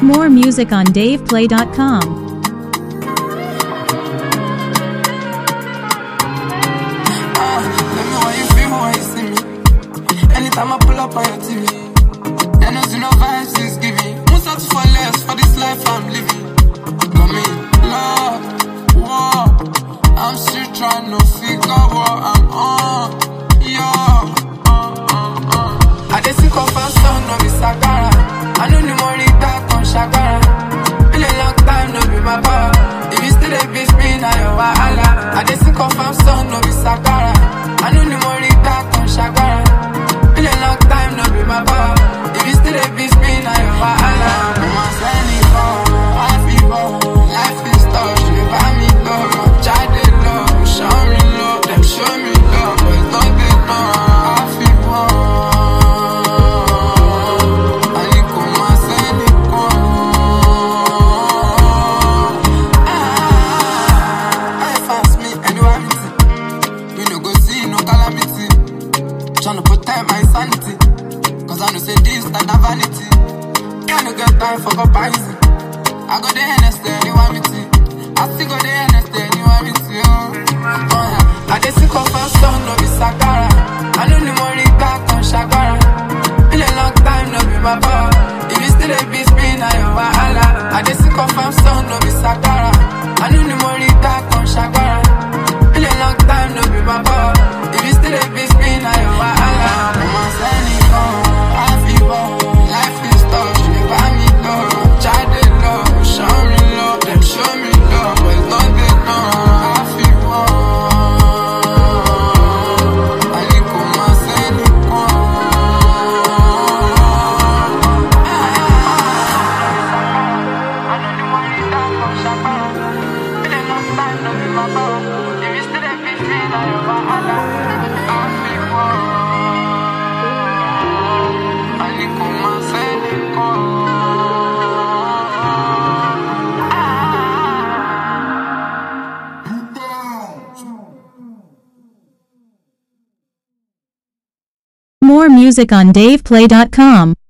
More music on DavePlay.com. Let me why you feel when you see me. Anytime I pull up on your TV, there knows you no vibes is giving. Won't settle for less for this life I'm living. Got me love, war. I'm still trying to figure what I'm on. Yo, I just think of a son, no be Sagara. I know the money back on Shagara. Been a long time, no be my power. If you still a bitch, me now you're wahala. I just think of a son, no be Sagara. I know the money back on Shagara. Been a long time, no be my power. If you still a bitch, me now you're wahala. Mama send me home, I feel home. Life is tough, you buy me love. Child they love, show me love. Them show me love, but don't they know I feel home. Tryna protect my sanity, cause I know say this that a vanity. Can't no get time for comparison. I got the NS there, you want me to. I still got the NS there, you want me to. Oh yeah, I just think of a son, no be Sagara. I know the money back on Shagara. Been a long time, no be my power. If you still a bitch, me now you're wahala. I just think of a son, no be Sagara. I know the money back on Shagara. Been a long time, no be my power. If you still a bitch, me now you're wahala. Mama send me home, I feel home. Life is tough, you buy me love. Child they love, show me love. Them show me love, but don't they know I feel home. I need to send me home. I know the money down from Shakara. Been a long time, no be my power. If you still a bitch, me now you're wahala. More music on DavePlay.com.